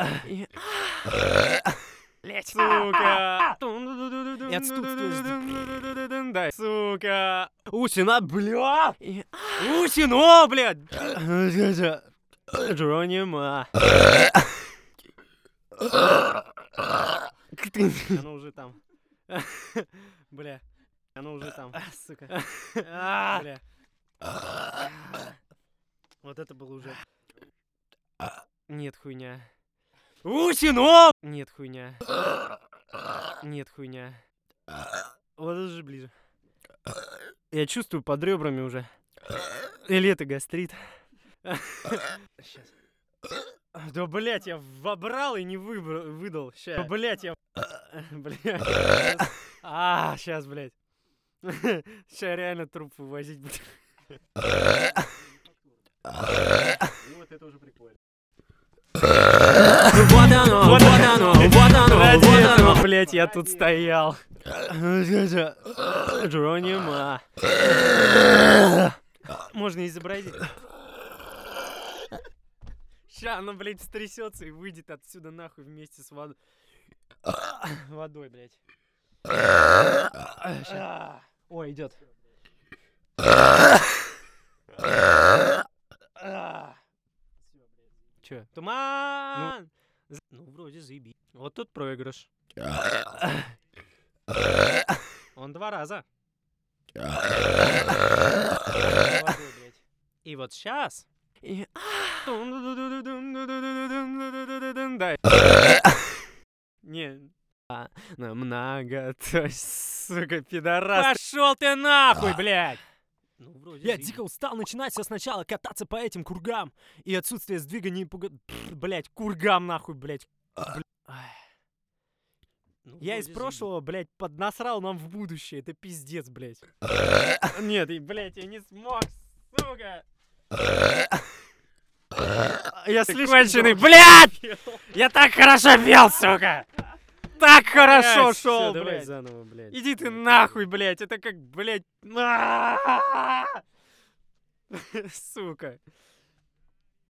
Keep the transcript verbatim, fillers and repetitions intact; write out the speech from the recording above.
Блять, сука! И отступствие. Дай, сука! Усина, бля! Усино, блядь! Джеронима. Оно уже там. Бля. Оно уже там. Сука. Бля. Вот это было уже. Нет, хуйня. Усино! Нет, хуйня. Нет, хуйня. Вот это же ближе. Я чувствую под ребрами уже. Или это гастрит? Сейчас. Да, блять, я вобрал и не выбрал, выдал. Сейчас. Да, блять, я... Блять. А, сейчас, блять. Сейчас реально труп вывозить буду. Вот это уже прикольно. Вот оно, вот оно, вот оно, Ради вот этого, оно. блять, я тут стоял. Джеронима. Можно изобразить. Ща оно, блядь, встрясется и выйдет отсюда нахуй вместе с водой. Водой, блядь. Ща. Ой, идет. Че? Туман! Ну, ну вроде заеби. Вот тут проигрыш. Он два раза. Водой, блядь. И вот сейчас. И... Дай. Не. А, намного, то есть, сука, пидорас. Пошел ты нахуй, блядь! Ну, вроде Я заебись. дико устал начинать все сначала, кататься по этим кургам. И отсутствие сдвига не пуга... Блядь, кургам нахуй, блядь. Бля- Ай. Ну, Я из вроде прошлого, блядь, поднасрал нам в будущее. Это пиздец, блядь. заебись. Нет, и, блядь, я не смог, сука. Я Ты слишком конченый, долго блядь! пел. Я так хорошо пел, сука! Так хорошо Блядь, всё, шел, давай блядь. заново, блядь. Иди ты Я нахуй, блядь. Это как, блядь. Сука.